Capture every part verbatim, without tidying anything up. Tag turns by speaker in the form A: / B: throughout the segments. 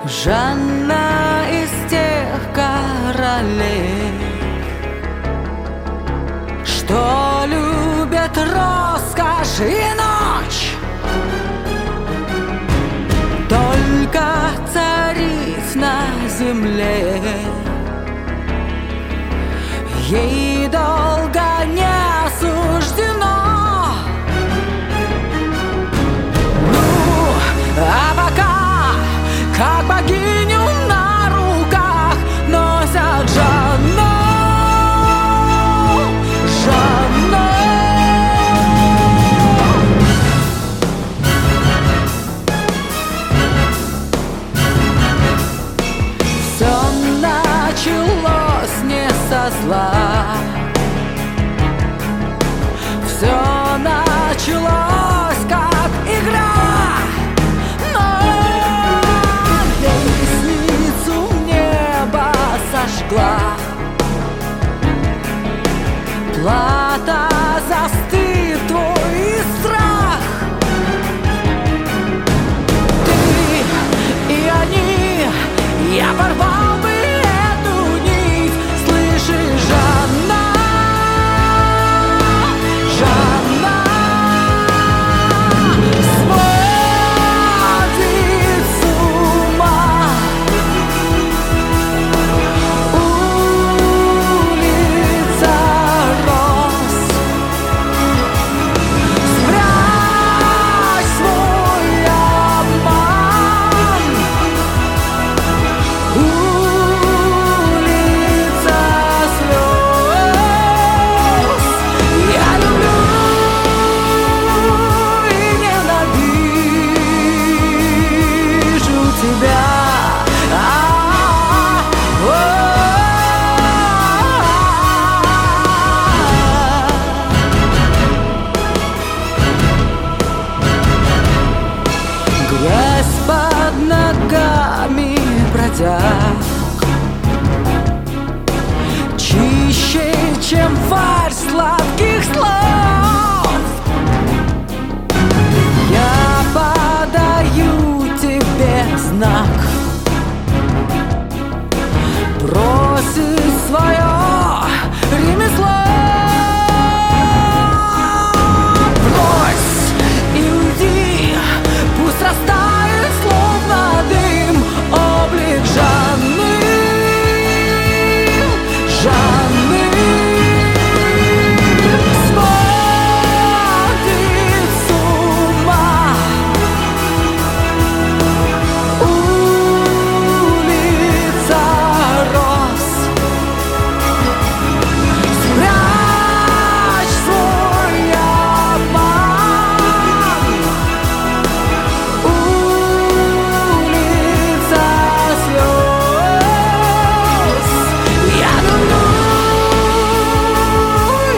A: Жанна из тех королей, что любят роскошь и ночь. Только царить на земле ей долго не суждено. Ну, а пока, как богиню на руках носят Жанну, Жанну. Все началось не со зла, все началось как игра, но лестницу небо сожгла. Плата за стыд твой и страх. Ты и они, я порвал бы эту нить. Слышишь, Жанна, Жанна, сводит с ума улица роз. Спрячь свой обман, улица слез. Я люблю и ненавижу тебя. Грязь под ногами бродяг чище, чем фарш сладких слов. Я подаю тебе знак, бросить свое ремесло. Брось и уйди, пусть растает словно дым облик Жанны, Жанны. Сводит с ума улица роз. Спрячь свой обман, улица слез. Я люблю и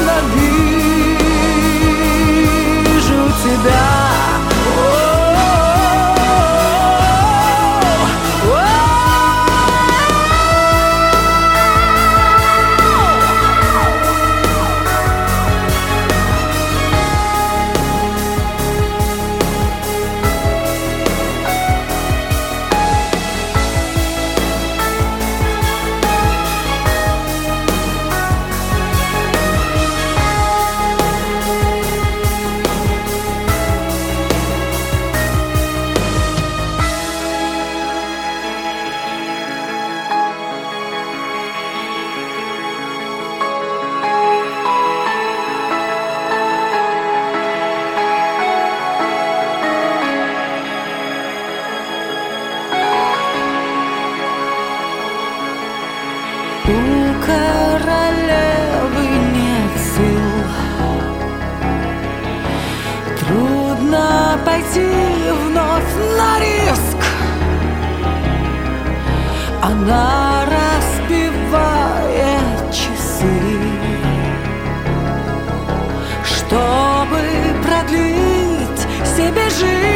A: ненавижу тебя. У королевы нет сил, трудно пойти вновь на риск. Она разбивает часы, чтобы продлить себе жизнь.